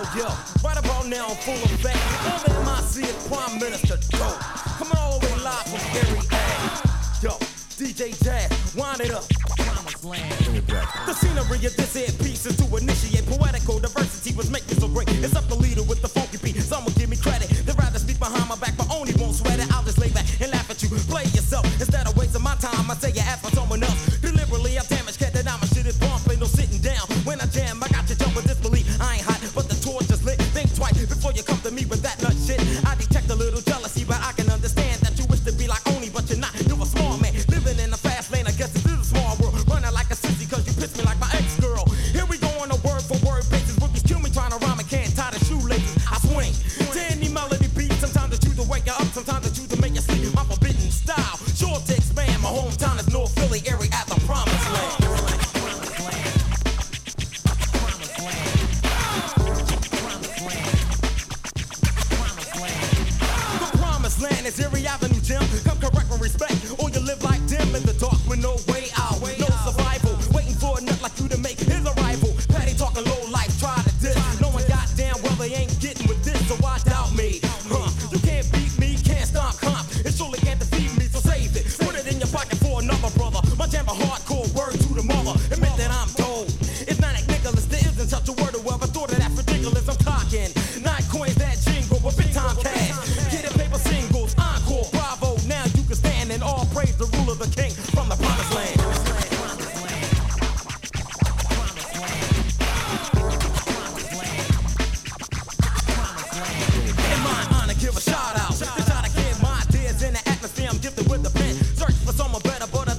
Yo, right about now I'm full effect. All the MIC is Prime Minister Dope. Coming all the way live from Gary A. Yo, DJ Jazz, wind it up. The scenery of this here piece is to initiate poetical diversity, was making so great. It's up the leader with the funky beat. Some will give me credit. They'd rather speak behind my back, but only won't sweat it. I'll just lay back and laugh at you. Play yourself instead of wasting my time. I say you ask for someone else. Deliberately, I'm damaged, cat that my shit is bump. Ain't no sitting down. When I jam, I got you jumping disbelief. I ain't hot, but the torch is lit. Think twice before you come to me with that nut shit. I detect a little jealousy, but I can understand that you wish to be like Oni, but you're not. You're a small man living in a fast lane. I guess this is a small world. Running like a sissy, cause you pissed me like my ex-girl. Here we go on a word for word basis. Rookies kill me trying to rhyme and can't tie the shoelaces. I swing to any melody beat. Sometimes I choose to wake you up, sometimes I choose to make you sleep. My forbidden style, sure to expand. My hometown is North Philly area at the promised land. Land is Erie Avenue, Jim. Come correct and respect, or you live like dim in the dark with no way out, no survival. Waiting for a nut like you to make his arrival. Patty talking low life, try to diss. Knowing goddamn well they ain't getting with this, so why doubt me? You can't beat me, can't stop comp. It surely can't defeat me, so save it. Put it in your pocket for another brother. My jam a hardcore word to the mother. Admit that I'm told. It's not like Nicholas, there isn't such a word. Whoever thought of that ridiculous, I'm cocking. Nine coins that jingle, but big time cash. Get it, paper singles, encore, bravo. Now you can stand and all praise the rule of the king from the promised land. In my honor, give a shout out. To try to get my ideas in the atmosphere, I'm gifted with the pen. Search for someone better, but